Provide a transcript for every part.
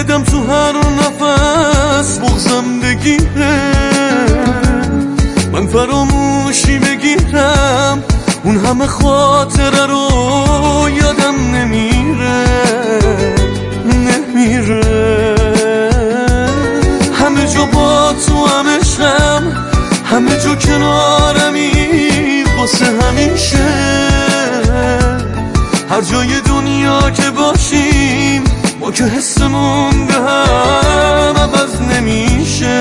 بدم تو هر نفس بغزم بگیره، من فراموشی بگیرم اون همه خاطره رو یادم نمیره. همه جا با تو همشم، همه جا کنارمی واسه همیشه. هر جای دنیا که باشیم ما که حسمون به هم عوض نمیشه.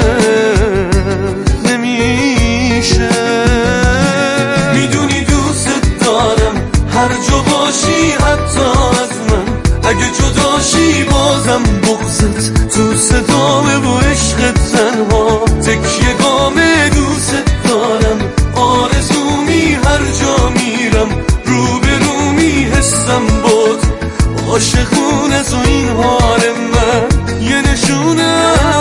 میدونی دوست دارم هر جا باشی حتی از من، اگه جداشی بازم بغضت تو صدامه و عشقت تنها تکیه گامه. دوست دارم آرزومی هر جا میرم روبرومی حسم بود عاشقونه تو این حال من یه نشونه.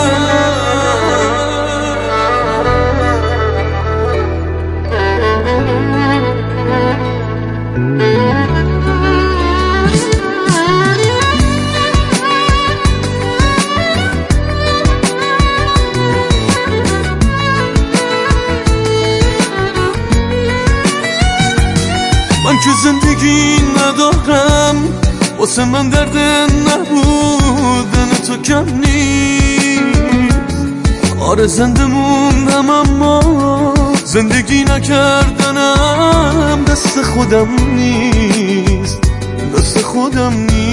من که زندگی ندارم، واسه من درد نبودن تو کم نیست. آره زنده موندم اما زندگی نکردنم دست خودم نیست، دست خودم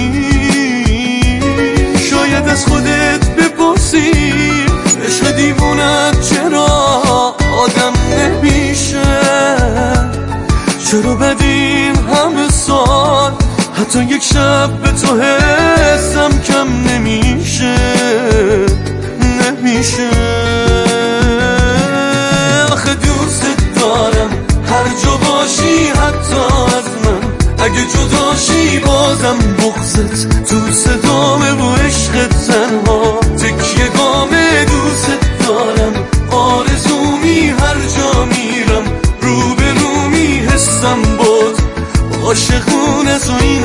نیست. شاید از خودت بپرسی عشق دیوونت چرا آدم نمیشه، چرا بدین همه سال حتی یک شب به تو حسم کم نمیشه. آخه دوست دارم هر جا باشی حتی از من، اگه جداشی بازم بغضت تو صدامه و عشقت تنها تکیه گامه. دوست دارم آرزومی هر جا میرم روبرومی حسم بود عاشقونه تو این